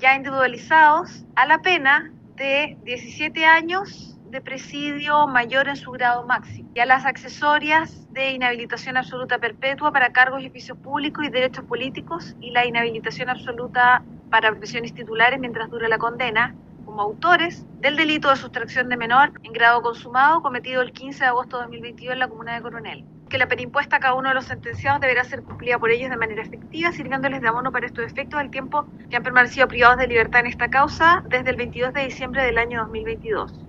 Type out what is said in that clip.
ya individualizados a la pena de 17 años de presidio mayor en su grado máximo, y a las accesorias de inhabilitación absoluta perpetua para cargos y oficios públicos y derechos políticos, y la inhabilitación absoluta para profesiones titulares mientras dure la condena, como autores del delito de sustracción de menor en grado consumado cometido el 15 de agosto de 2022 en la comuna de Coronel. Que la pena impuesta a cada uno de los sentenciados deberá ser cumplida por ellos de manera efectiva, sirviéndoles de abono para estos efectos al tiempo que han permanecido privados de libertad en esta causa desde el 22 de diciembre del año 2022.